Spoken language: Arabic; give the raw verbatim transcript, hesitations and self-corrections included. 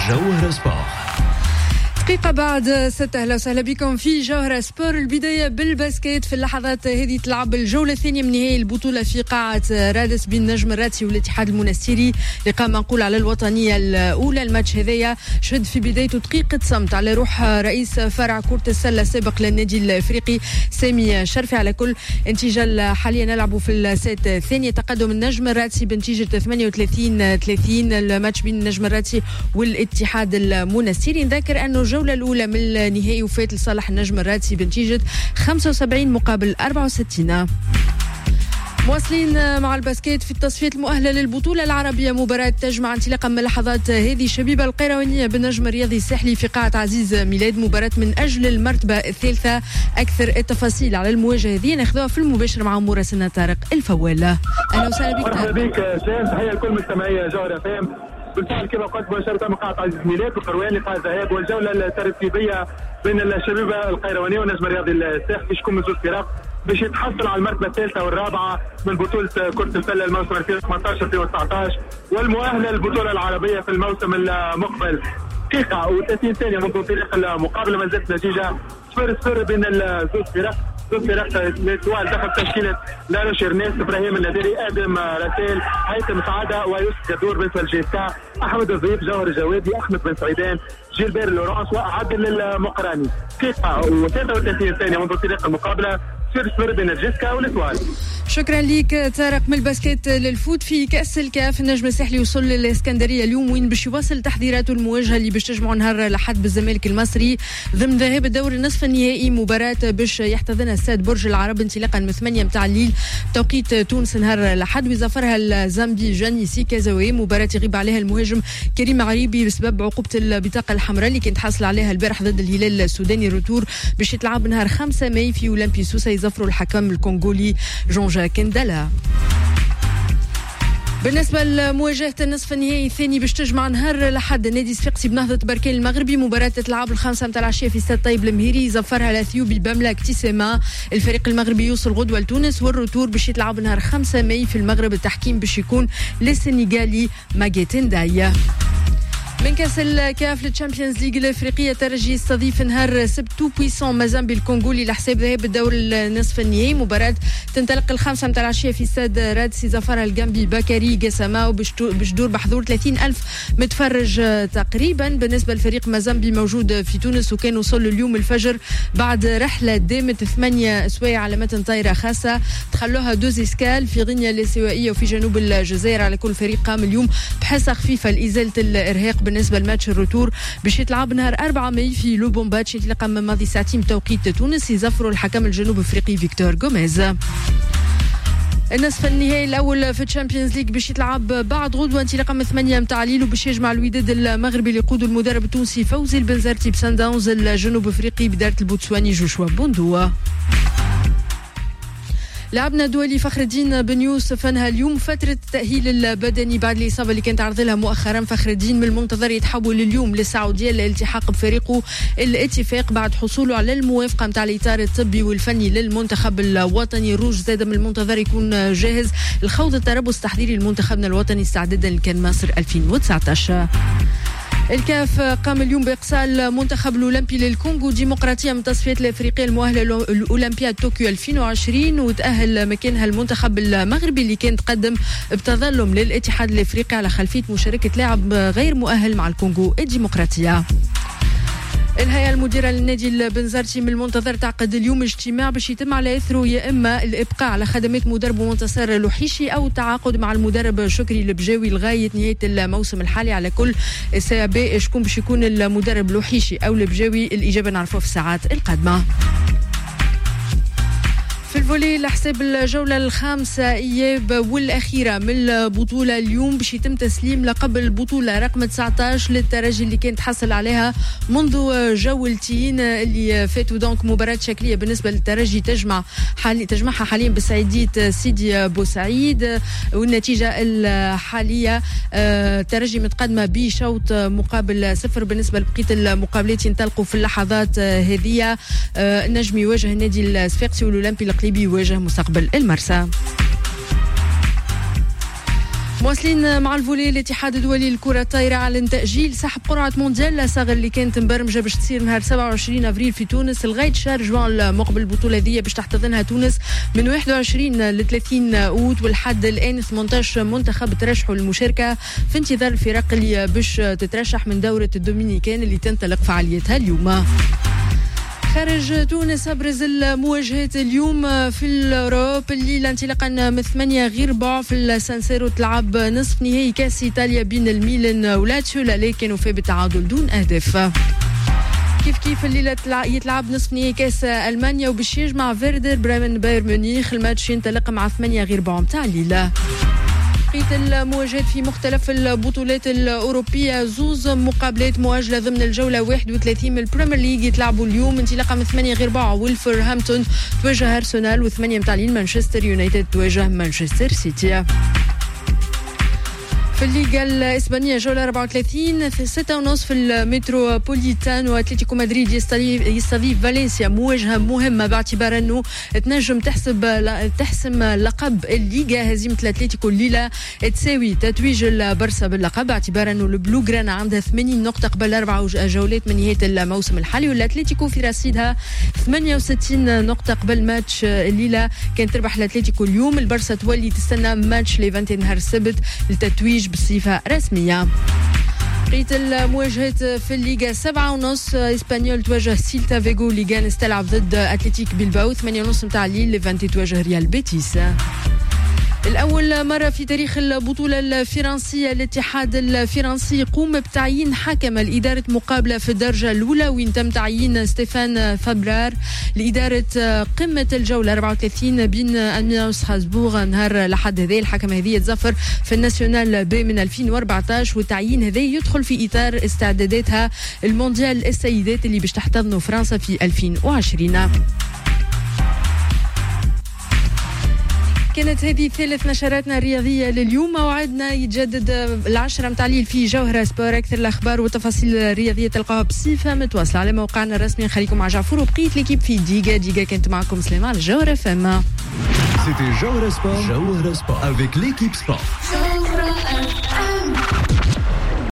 جوهرة سبور. دقيقة بعد ستة. أهلا وسهلا بكم في جوهرة سبور. البداية بالباسكيت. في اللحظات هذه تلعب الجولة الثانية من نهائي البطولة في قاعة رادس بين نجم الراتسي والاتحاد المنستيري اللي قام منقول على الوطنية الأولى. الماتش هذايا شهد في بدايته دقيقة صمت على روح رئيس فرع كرة السلة السابق للنادي الأفريقي سامي شرفي. على كل نتيجة حاليا نلعبوا في السات الثانية. تقدم النجم الراتسي بنتيجة ثمانية وثلاثين ثلاثين الماتش بين النجم الراتسي والاتحاد المنستيري. نذكر أنه الجولة الأولى من النهائي وفات لصالح النجم الراتسي بنتيجة خمسة وسبعين مقابل أربعة وستين. مواصلين مع الباسكيت في التصفيات المؤهلة للبطولة العربية. مباراة تجمع انطلاقا من اللحظات هذه شبيبة القيروانية بالنجم الرياضي الساحلي في قاعة عزيز ميلاد. مباراة من أجل المرتبة الثالثة. أكثر التفاصيل على المواجهة هذه ناخذوها في المباشر مع مراسلنا طارق الفوال. أهلا وسهلا بك. مرحبا بك شام. تحية لكل مستمعي جوهرة فام. بالفعل كما قلت مباشرة من قاعة عزيز ميلاد القرواني لقاء الذهاب والجولة الترتيبية بين الشبيبة القيروانية والنجم الرياضي الساحلي باش يكون من زوج فرق باش يتحصل على المرتبة الثالثة والرابعة من بطولة كرة السلة الموسم ألفين وثمانية عشر ألفين وتسعة عشر والمؤهلة للبطولة العربية في الموسم المقبل. دقيقة وثلاثين ثانية منذ انطلاق المقابلة ما زالت نتيجة صفر صفر بين الزوج فرق. زوج فرق الاتوال دخل تشكيلة لاروش إرناس إبراهيم النادري آدم رسال هيثم سعادة ويوسف جدور بالنسبة للجيسكا أحمد الضيف جوهر الجوادي أحمد بن سعيدان جيلبير لورانس وعادل المقراني. دقيقة وثلاثة وثلاثين ثانية منذ انطلاق المقابلة صفر صفر بين الجيسكا والاتوال. شكرا ليك طارق. من الباسكيت للفوت في كأس الكاف النجم الساحلي وصل للإسكندرية اليوم وين باش يواصل تحضيراته المواجهة اللي باش تجمعوا نهار الأحد بالزمالك المصري ضمن ذهاب الدور النصف النهائي. مباراة باش يحتضنها استاد برج العرب انطلاقا من ثمانية متاع الليل توقيت تونس نهار الأحد ويظفرها الزامبي جاني سيكازاوي. مباراة يغيب عليها المهاجم كريم عريبي بسبب عقوبة البطاقة الحمراء اللي كانت حاصل عليها البارح ضد الهلال السوداني. روتور باش يتلعب نهار خمسة ماي في أولمبي سوسة يظفروا الحكم الكونغولي جون جاك ندلا. بالنسبة لمواجهة النصف النهائي الثاني باش تجمع نهار الأحد النادي الصفاقسي بنهضة بركان المغربي. مباراة تتلعب الخامسة متاع العشية في استاد طيب المهيري يظفرها الأثيوبي بملاك تيسيما. الفريق المغربي يوصل غدوة لتونس والروتور باش يتلعب نهار خمسة ماي في المغرب. التحكيم باش يكون للسنغالي ماجيتين دايا. من كاس الكاف للتشامبيونز ليج الافريقيه ترجي يستضيف نهار سبت تو بويسون مازامبي الكونغولي لحساب ذهاب الدور النصف النهائي. مباراه تنطلق الخامسه متاع العشيه في استاد رادسي ظفرها الجامبي بكري قسما وباش تدور بحضور ثلاثين ألف متفرج تقريبا. بالنسبه لفريق مازامبي موجود في تونس وكان وصل اليوم الفجر بعد رحله دامت ثمانية سوايع على متن طائره خاصه تخلوها دوز اسكال في غينيا الاستوائيه وفي جنوب الجزائر. على كل فريق قام اليوم بحصه خفيفه لازاله الارهاق. بالنسبة لماتش الروتور باش يتلعب نهار أربعة ماي في لوبومباتش يتلقى من ماضي ساعتين بتوقيت تونس يظفروا الحكم الجنوب افريقي فيكتور غوميز. النصف النهائي الاول في الشامبيونز ليج باش يتلعب بعد غدوه انطلاقا من ثمانية متاع الليل وباش يجمع الوداد المغربي اللي يقوده المدرب التونسي فوزي البنزرتي بسان داونز الجنوب افريقي بدايه البوتسواني جوشوا بوندوا. لعبنا دولي فخر الدين بن يوسف انهى اليوم فترة التأهيل البدني بعد الإصابة اللي كانت عرض لها مؤخرا. فخر الدين من المنتظر يتحول اليوم للسعودية للالتحاق بفريقه الاتفاق بعد حصوله على الموافقة متاع الإطار الطبي والفني للمنتخب الوطني. روج زاد من المنتظر يكون جاهز لخوض التربص التحضيري لمنتخبنا الوطني استعدادا لكان مصر ألفين وتسعة عشر. الكاف قام اليوم بإقصاء المنتخب الأولمبي للكونغو ديمقراطية من التصفيات الأفريقية المؤهلة الأولمبياد طوكيو ألفين وعشرين وتأهل مكانها المنتخب المغربي اللي كان تقدم بتظلم للاتحاد الأفريقي على خلفية مشاركة لاعب غير مؤهل مع الكونغو الديمقراطية. الهيئة المديرة للنادي البنزرتي من المنتظر تعقد اليوم اجتماع باش يتم على اثره يا اما الابقاء على خدمات مدرب منتصر لوحيشي او التعاقد مع المدرب شكري البجاوي لغايه نهايه الموسم الحالي. على كل السبب شكون باش يكون المدرب لوحيشي او البجاوي الاجابه نعرفوها في الساعات القادمه. في الفولي لحساب الجولة الخامسة إياب والأخيرة من البطولة اليوم باش يتم تسليم لقب البطولة رقم تسعة عشر للترجي اللي كانت حصل عليها منذ جولتين اللي فاتوا. دونك مباراة شكلية بالنسبة للترجي تجمع حالي تجمعها حاليا بسعيدية سيدي بوسعيد والنتيجة الحالية الترجي متقدمة بشوط مقابل صفر. بالنسبة لبقية المقابلات ينطلقوا في اللحظات هذه. النجم يواجه النادي الصفاقسي والأولمبي القليبي يواجه مستقبل المرسى. مواصلين مع الفولي. الاتحاد الدولي للكرة الطايرة أعلن تأجيل سحب قرعة مونديال لاصغر اللي كانت مبرمجة باش تصير نهار سبعة وعشرين أفريل في تونس لغاية شهر جوان المقبل. البطولة ذي باش تحتضنها تونس من واحد وعشرين ل ثلاثين أوت، والحد الآن ثمانية عشر منتخب ترشحوا للمشاركة في انتظار الفرق اللي باش تترشح من دورة الدومينيكان اللي تنطلق فعاليتها اليوم. خارج تونس أبرز المواجهات اليوم في الأوروب. الليلة انطلاقا من ثمانية غير ربع في السانسيرو تلعب نصف نهائي كأس إيطاليا بين الميلان ولاتسيو، لكن وفى بالتعادل دون أهداف. كيف كيف الليلة يتلعب نصف نهائي كأس ألمانيا وباش يجمع فيردر بريمن بايرن ميونخ. الماتش ينطلق مع ثمانية غير ربع متاع الليلة. بقية المواجهات في مختلف البطولات الأوروبية. زوز مقابلات مؤجلة ضمن الجولة واحد وثلاثين من البريمير ليج يتلعبوا اليوم. انطلاقا من ثمانية غير ربع ويلفرهامبتون تواجه أرسنال، وثمانية متاع الليل مانشستر يونايتد تواجه مانشستر سيتي. في الليغا الإسبانية جولة أربعة وثلاثين ستة ونص في المتروبوليتان، وأتلتيكو مدريد يستضيف فالنسيا، مواجهة مهمة باعتبار أنه تنجم تحسب تحسم لقب الليغا. هزيمة الأتلتيكو الليلة تساوي تتويج البرسا باللقب باعتبار أنه البلو جرانا عندها ثمانين نقطة قبل أربع جولات من نهاية الموسم الحالي، والأتلتيكو في رصيدها ثمانية وستين نقطة قبل ماتش الليلة. كانت تربح الأتلتيكو اليوم، البرسا تولي تستنى ماتش ليفانتي نهار السبت للتتويج بصفة رسمية. بقية المواجهات في الليغا سبعة ونص إسبانيول تواجه سيلتا فيغو، ليغانس تلعب ضد أتلتيك بلباو. ثمانية ونص متاع الليل ليفانتي تواجه ريال بيتيس. الأول مرة في تاريخ البطولة الفرنسية الاتحاد الفرنسي يقوم بتعيين حكم لإدارة مقابلة في الدرجة الأولى، وين تم تعيين ستيفان فابرار لإدارة قمة الجولة أربعة وثلاثين بين ألمانيا وستراسبورغ نهار الأحد هذا. الحكم هذه يتظفر في الناسيونال بي من ألفين وأربعة عشر، والتعيين هذا يدخل في إطار استعداداتها المونديال السيدات اللي باش تحتضنه فرنسا في ألفين وعشرين. كانت هذه ثالث نشراتنا الرياضية لليوم. موعدنا يتجدد العشرة متاع الليل في جوهرة سبور. أكثر الأخبار والتفاصيل الرياضية تلقاها بصفة متواصلة على موقعنا الرسمي. خليكم مع جعفر وبقية ليكيب في ديجا. ديجا كانت معكم سليمان على جوهرة فما. C'était Jawhara Sport. Jawhara Sport avec l'équipe sport.